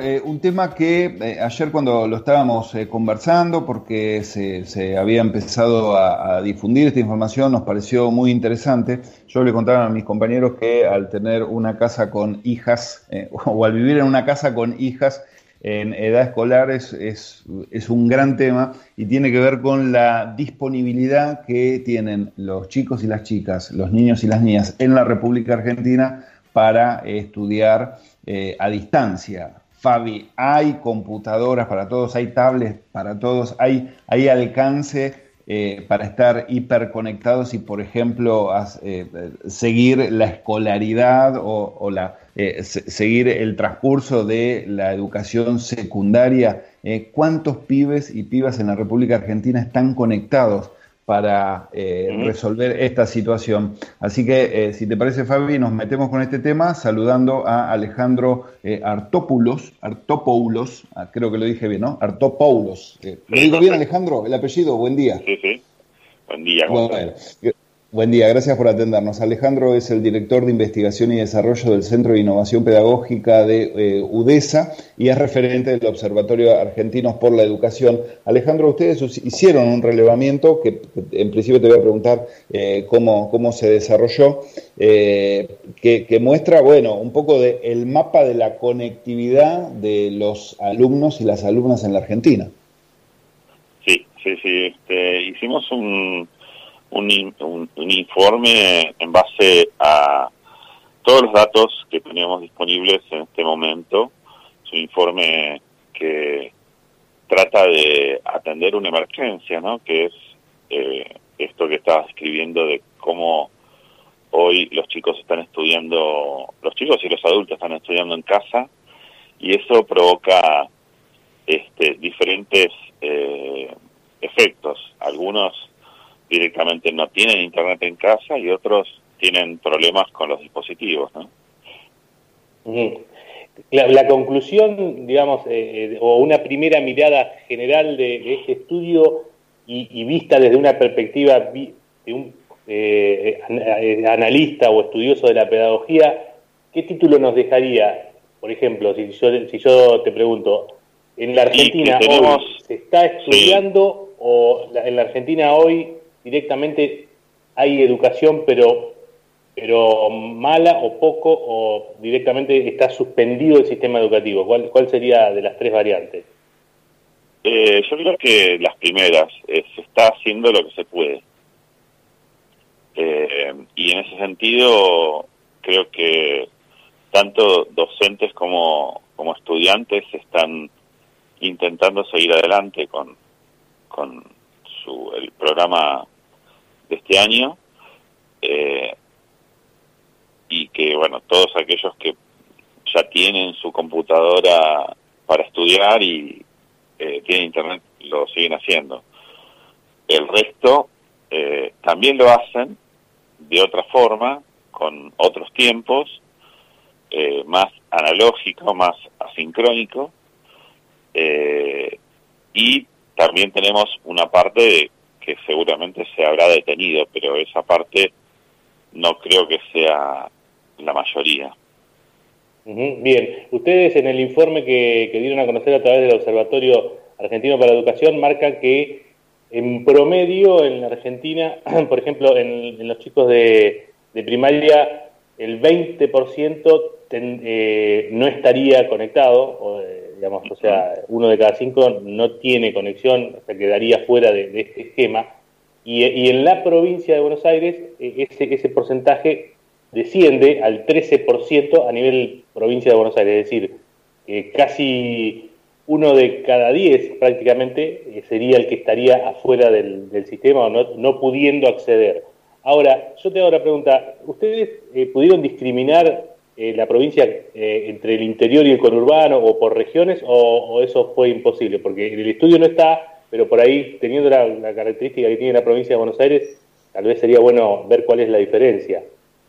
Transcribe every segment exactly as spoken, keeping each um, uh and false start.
eh, un tema que eh, ayer cuando lo estábamos eh, conversando, porque se, se había empezado a, a difundir esta información, nos pareció muy interesante. Yo le contaba a mis compañeros que al tener una casa con hijas, eh, o al vivir en una casa con hijas en edad escolar, es, es, es un gran tema y tiene que ver con la disponibilidad que tienen los chicos y las chicas, los niños y las niñas en la República Argentina para eh, estudiar eh, a distancia. Fabi, hay computadoras para todos, hay tablets para todos, hay, hay alcance eh, para estar hiperconectados y, por ejemplo, as, eh, seguir la escolaridad o, o la, eh, se, seguir el transcurso de la educación secundaria. Eh, ¿Cuántos pibes y pibas en la República Argentina están conectados para eh, uh-huh. resolver esta situación? Así que, eh, si te parece, Fabi, nos metemos con este tema saludando a Alejandro eh, Artopoulos, Artopoulos, ah, creo que lo dije bien, ¿no? Artopoulos. Eh, ¿Lo digo bien, Alejandro? El apellido, buen día. Sí, sí. Buen día. Bueno, buen día, gracias por atendernos. Alejandro es el director de Investigación y Desarrollo del Centro de Innovación Pedagógica de eh, UDESA y es referente del Observatorio Argentinos por la Educación. Alejandro, ustedes hicieron un relevamiento que en principio te voy a preguntar eh, cómo, cómo se desarrolló, eh, que, que muestra, bueno, un poco de el mapa de la conectividad de los alumnos y las alumnas en la Argentina. Sí, sí, sí. Este, hicimos un... Un, un, un informe en base a todos los datos que teníamos disponibles en este momento. Es un informe que trata de atender una emergencia, ¿no? Que es eh, esto que estabas describiendo de cómo hoy los chicos están estudiando, los chicos y los adultos están estudiando en casa, y eso provoca este, diferentes eh, efectos. Algunos directamente no tienen internet en casa y otros tienen problemas con los dispositivos, ¿no? La, la conclusión, digamos, eh, o una primera mirada general de, de este estudio y, y vista desde una perspectiva vi, de un eh, analista o estudioso de la pedagogía, ¿qué título nos dejaría? Por ejemplo, si yo, si yo te pregunto, ¿en la Argentina tenemos, hoy se está estudiando sí. o la, en la Argentina hoy directamente hay educación pero pero mala o poco, o directamente está suspendido el sistema educativo? ¿Cuál, cuál sería de las tres variantes? Eh, yo creo que las primeras, eh, se está haciendo lo que se puede. Eh, y en ese sentido, creo que tanto docentes como, como estudiantes están intentando seguir adelante con, con su, el programa de este año, eh, y que, bueno, todos aquellos que ya tienen su computadora para estudiar y eh, tienen internet lo siguen haciendo. El resto eh, también lo hacen de otra forma, con otros tiempos, eh, más analógico, más asincrónico, eh, y también tenemos una parte de que seguramente se habrá detenido, pero esa parte no creo que sea la mayoría. Uh-huh. Bien, ustedes en el informe que, que dieron a conocer a través del Observatorio Argentino para la Educación marcan que en promedio en la Argentina, por ejemplo, en, en los chicos de, de primaria, el veinte por ciento ten, eh, no estaría conectado, o, eh, digamos, o sea, uno de cada cinco no tiene conexión, o sea, quedaría fuera de, de este esquema. Y, y en la provincia de Buenos Aires, ese, ese porcentaje desciende al trece por ciento a nivel provincia de Buenos Aires, es decir, eh, casi uno de cada diez prácticamente eh, sería el que estaría afuera del, del sistema o no, no pudiendo acceder. Ahora, yo te hago la pregunta, ¿ustedes eh, pudieron discriminar eh, la provincia eh, entre el interior y el conurbano o por regiones, o, o eso fue imposible? Porque en el estudio no está, pero por ahí, teniendo la, la característica que tiene la provincia de Buenos Aires, tal vez sería bueno ver cuál es la diferencia.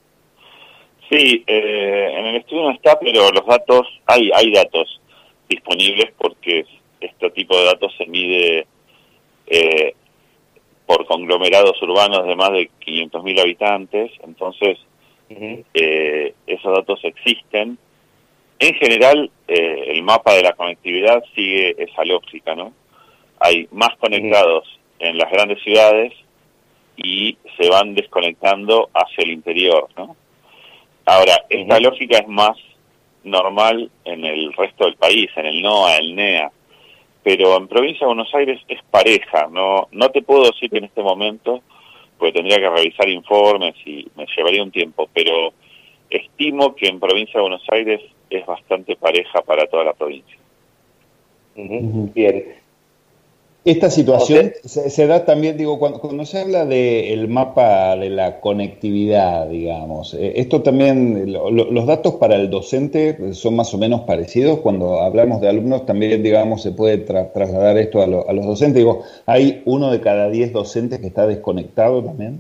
Sí, eh, en el estudio no está, pero los datos, hay hay datos disponibles porque este tipo de datos se mide eh, por conglomerados urbanos de más de quinientos mil habitantes, entonces uh-huh. eh, esos datos existen en general, eh, el mapa de la conectividad sigue esa lógica, ¿no? Hay más conectados en las grandes ciudades y se van desconectando hacia el interior, ¿no? Ahora, esta uh-huh. lógica es más normal en el resto del país, en el NOA, el NEA, pero en Provincia de Buenos Aires es pareja, no no te puedo decir que en este momento, porque tendría que revisar informes y me llevaría un tiempo, pero estimo que en Provincia de Buenos Aires es bastante pareja para toda la provincia. Uh-huh. Bien. Esta situación se, se da también, digo, cuando, cuando se habla del mapa de la conectividad, digamos, eh, esto también, lo, lo, los datos para el docente son más o menos parecidos. Cuando hablamos de alumnos también, digamos, se puede tra- trasladar esto a, lo, a los docentes. Digo, ¿hay uno de cada diez docentes que está desconectado también?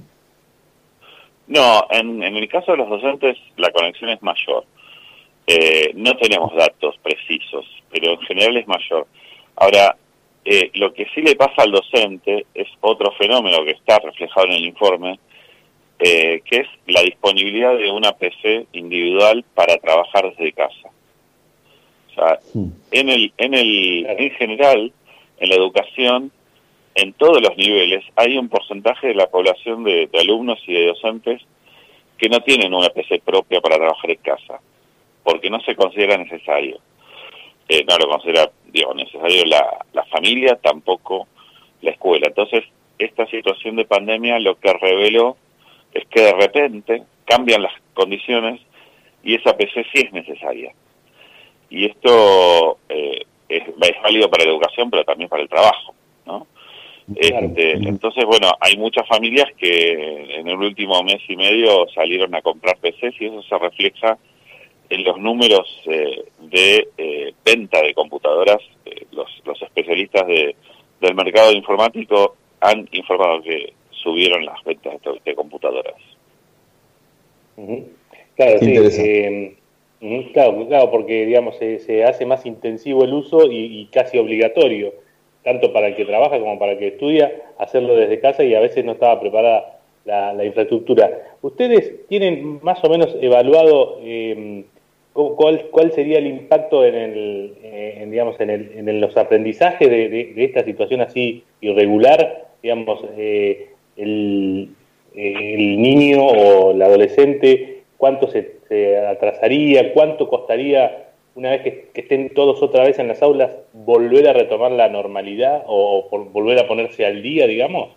No, en, en el caso de los docentes la conexión es mayor. Eh, no tenemos datos precisos, pero en general es mayor. Ahora, Eh, lo que sí le pasa al docente es otro fenómeno que está reflejado en el informe, eh, que es la disponibilidad de una P C individual para trabajar desde casa. O sea, sí. en el, en el, en general, en la educación, en todos los niveles, hay un porcentaje de la población de, de alumnos y de docentes que no tienen una P C propia para trabajar en casa, porque no se considera necesario. Eh, no lo considera, digo, necesario la, la familia, tampoco la escuela. Entonces, esta situación de pandemia lo que reveló es que de repente cambian las condiciones y esa P C sí es necesaria. Y esto eh, es, es válido para la educación, pero también para el trabajo, ¿no? Claro. Este, entonces, bueno, hay muchas familias que en el último mes y medio salieron a comprar P Cs y eso se refleja en los números eh, de eh, venta de computadoras. Eh, los, los especialistas de, del mercado informático han informado que subieron las ventas de, de computadoras. Uh-huh. Claro, sí. Eh, uh-huh, claro, claro, porque digamos se, se hace más intensivo el uso y, y casi obligatorio, tanto para el que trabaja como para el que estudia, hacerlo desde casa y a veces no estaba preparada la, la infraestructura. ¿Ustedes tienen más o menos evaluado eh, ¿Cuál, ¿Cuál sería el impacto en el, en, digamos, en, el, en los aprendizajes de, de, de esta situación así irregular? Digamos, eh, el, el niño o el adolescente, ¿cuánto se, se atrasaría? ¿Cuánto costaría, una vez que, que estén todos otra vez en las aulas, volver a retomar la normalidad o por, volver a ponerse al día, digamos?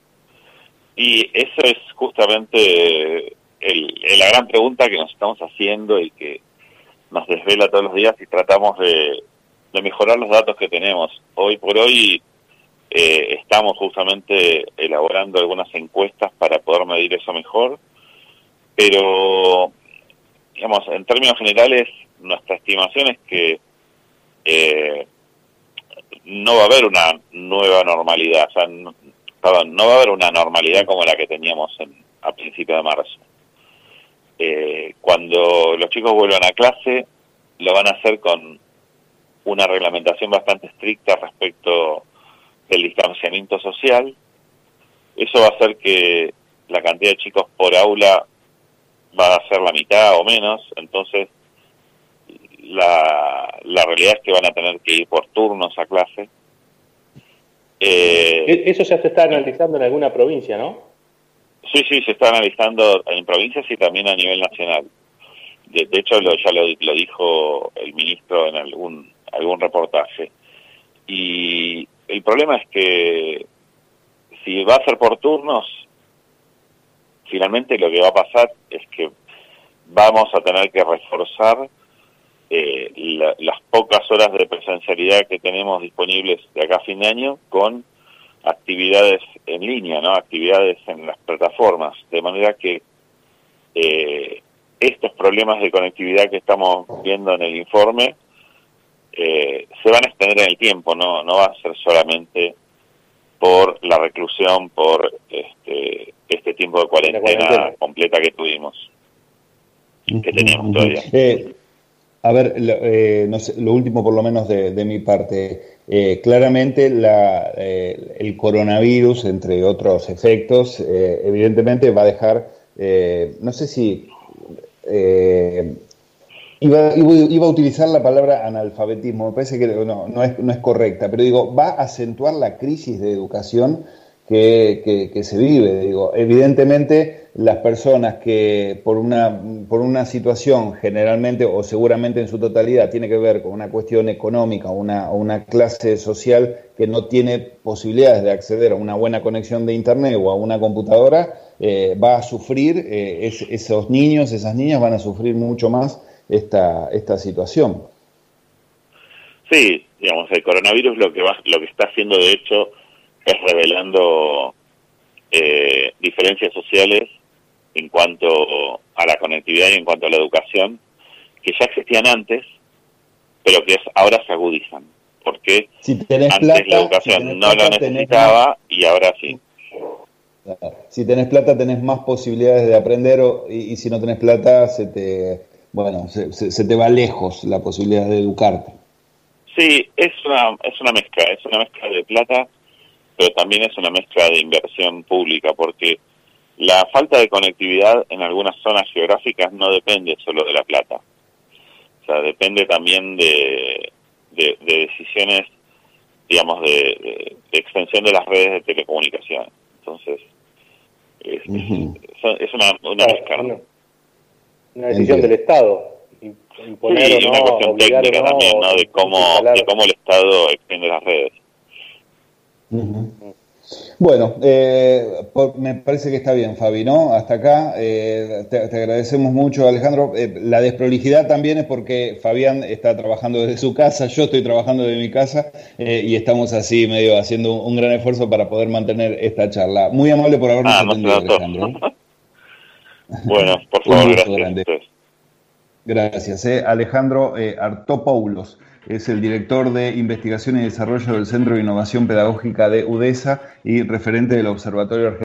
Y eso es justamente el, el, la gran pregunta que nos estamos haciendo y que nos desvela todos los días y tratamos de, de mejorar los datos que tenemos. Hoy por hoy eh, estamos justamente elaborando algunas encuestas para poder medir eso mejor, pero, digamos, en términos generales, nuestra estimación es que eh, no va a haber una nueva normalidad, o sea, no, perdón, no va a haber una normalidad como la que teníamos en, a principios de marzo. Eh, cuando los chicos vuelvan a clase, lo van a hacer con una reglamentación bastante estricta respecto del distanciamiento social. Eso va a hacer que la cantidad de chicos por aula va a ser la mitad o menos, entonces la, la realidad es que van a tener que ir por turnos a clase. Eh, Eso ya se está analizando en alguna provincia, ¿no? Sí, sí, se está analizando en provincias y también a nivel nacional. De, de hecho, lo, ya lo, lo dijo el ministro en algún algún reportaje. Y el problema es que si va a ser por turnos, finalmente lo que va a pasar es que vamos a tener que reforzar eh, la, las pocas horas de presencialidad que tenemos disponibles de acá a fin de año con actividades en línea, ¿no? Actividades en las plataformas, de manera que eh, estos problemas de conectividad que estamos viendo en el informe eh, se van a extender en el tiempo, no no va a ser solamente por la reclusión, por este este tiempo de cuarentena, cuarentena. completa que tuvimos, que teníamos todavía. Eh, a ver, lo, eh, no sé, lo último por lo menos de, de mi parte. Eh, claramente la, eh, el coronavirus, entre otros efectos, eh, evidentemente va a dejar, eh, no sé si eh, Iba, iba, iba a utilizar la palabra analfabetismo, me parece que no, no, es, no es correcta, pero digo, va a acentuar la crisis de educación que, que, que se vive. Digo, evidentemente las personas que por una, por una situación generalmente o seguramente en su totalidad tiene que ver con una cuestión económica o una, o una clase social que no tiene posibilidades de acceder a una buena conexión de internet o a una computadora, eh, va a sufrir, eh, es, esos niños, esas niñas van a sufrir mucho más esta, esta situación. Sí, digamos, el coronavirus lo que va, lo que está haciendo de hecho es revelando eh, diferencias sociales en cuanto a la conectividad y en cuanto a la educación, que ya existían antes, pero que es, ahora se agudizan, porque si tenés antes plata, la educación si no plata, lo necesitaba y ahora sí. Si tenés plata tenés más posibilidades de aprender o, y, y si no tenés plata se te, bueno, se, se, se te va lejos la posibilidad de educarte. Sí, es una, es una mezcla, es una mezcla de plata, pero también es una mezcla de inversión pública, porque la falta de conectividad en algunas zonas geográficas no depende solo de la plata. O sea, depende también de, de, de decisiones, digamos, de, de, de extensión de las redes de telecomunicaciones. Entonces, es, uh-huh. es, es una, una mezcla, ¿no? Una, una decisión del Estado. Imponer sí, o no, una cuestión técnica no, también, ¿no? De cómo, de cómo el Estado extiende las redes. Uh-huh. Bueno, eh, por, me parece que está bien, Fabi, ¿no? Hasta acá, eh, te, te agradecemos mucho, Alejandro. Eh, la desprolijidad también es porque Fabián está trabajando desde su casa, yo estoy trabajando desde mi casa eh, y estamos así medio haciendo un, un gran esfuerzo para poder mantener esta charla. Muy amable por habernos ah, atendido, no Alejandro. Bueno, por favor, gracias. Grande. Gracias. Eh. Alejandro eh, Artopoulos es el director de Investigación y Desarrollo del Centro de Innovación Pedagógica de UDESA y referente del Observatorio Argentino